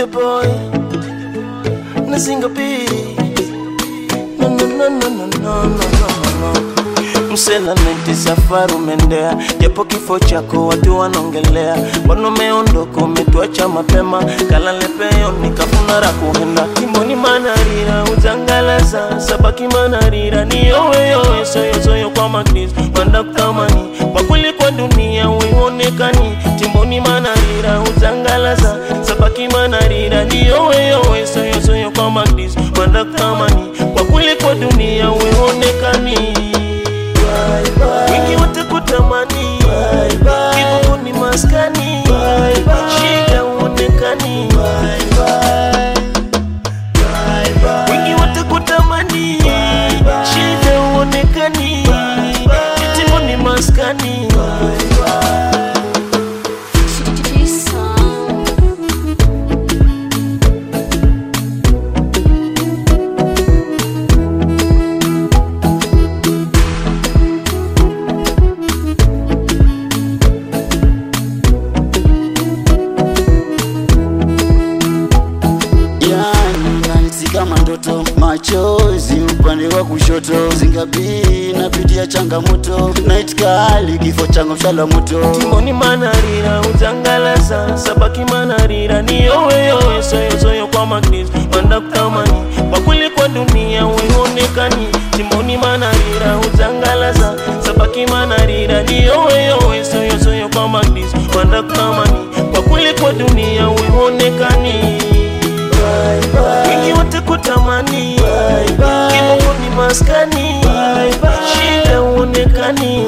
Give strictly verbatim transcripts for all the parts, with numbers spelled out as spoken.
the boy Nazinga B. No no no no no no no no. Msela neti safari umendea, japo kifo chako watu wanongelea. Mbona umeondoka umetuacha mapema, kalale peo nikafuna ra kuhenda. Kimboni manarira uzangalaza, sabaki manarira ni yowe yowe soyo soyo kwa magnis manda kutamani. Kwa kweli kwa dunia uionekani, timboni manarira uzangalaza, sabaki manarira ni yowe yowe soyo soyo kwa magnis manda kutamani. Kwa kweli kwa dunia uionekani, wingi wote kutamani, kibuku ni maskani, shida uonekani. Wingi wote kutamani, shida uonekani, kitibu ni maskani. Kama ndoto, machozi upande wa kushoto. Zingabi napitia changamoto, night kali kifo changu mshala moto. Timboni manarira uzangalaza, sabaki manarira ni yowe yowe soyo soyo kwa magnis manda kutamani. Kwa kweli kwa dunia uionekani, timboni manarira uzangalaza, sabaki manarira ni yowe yowe soyo soyo kwa magnis manda kutamani. Kwa kweli kwa dunia uionekani, wingi wote kutamani, kibuku ni maskani, shida uonekani.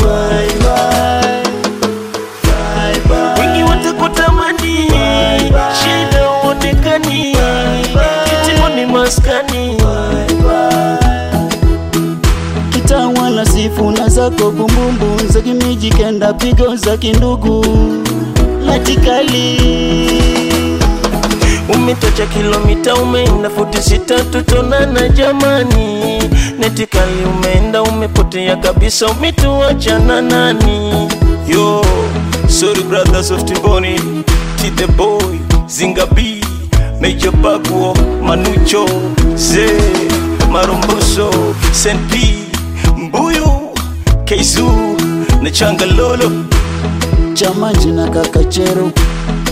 Wingi wote kutamani, shida uonekani, kitibu ni maskani. Kitawala sifuna zako bumbumbu, za kimiji kenda pigo za kindugu latikali. Umetocha kilomita umeenda futi sita tutonana jamani. Netikali umeenda umepotea kabisa umetuachana nani. Yo, sorry brothers of Timboni, T the boy, Zinga B, Major Bagwo, Manucho, Ze, Maromboso, Saint P, Mbuyu, Keizu, na Changalolo, Chamaji na Kakachero.